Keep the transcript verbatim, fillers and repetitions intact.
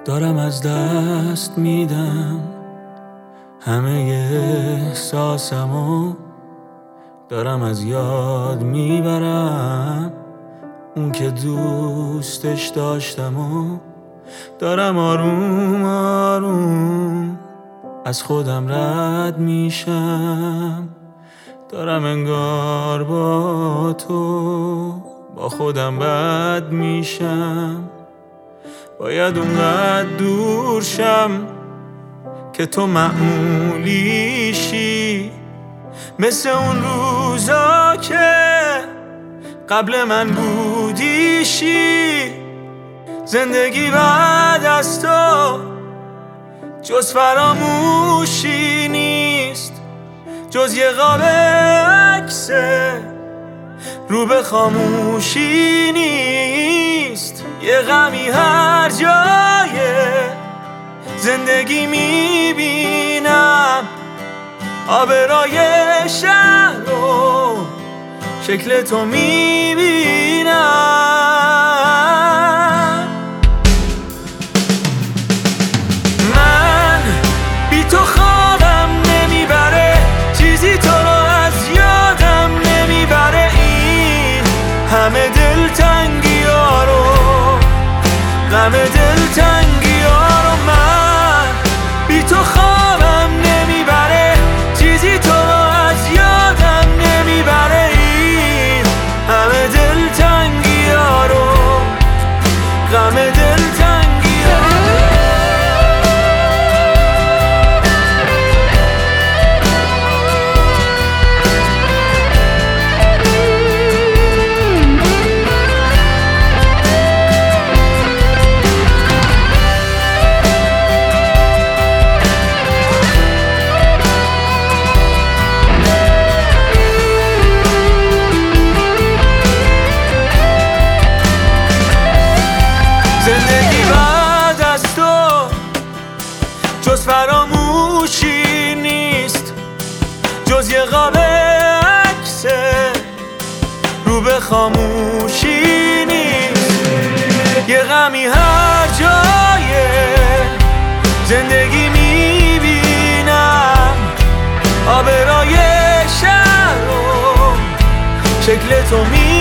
دارم از دست میدم همه احساسمو، دارم از یاد میبرم اون که دوستش داشتمو، دارم آروم آروم از خودم رد میشم، دارم انگار با تو با خودم بد میشم. باید اونقدر دور شم که تو معمولیشی، مثل اون روزا که قبل من بودیشی. زندگی بعد از تو جز فراموشی نیست، جز یه قاب عکس رو به خاموشی نیست. یه غمی هر جای زندگی میبینم، آبرای شهر رو شکل تو میبینم. من بی تو خوابم نمیبره، چیزی تو رو از یادم نمیبره. این همه دلتنگی ها رو، غم دلتنگی ها رو، من بی تو خوابم نمیبره، چیزی تو رو از یادم نمیبره. این همه دلتنگی ها رو، غم دلتنگی ها رو. زندگی بعد از تو جز فراموشی نیست، جز یه قاب عکس رو به خاموشی نیست. یه غمی هر جای زندگی میبینم، آبرای شهر رو شکل تو میبینم.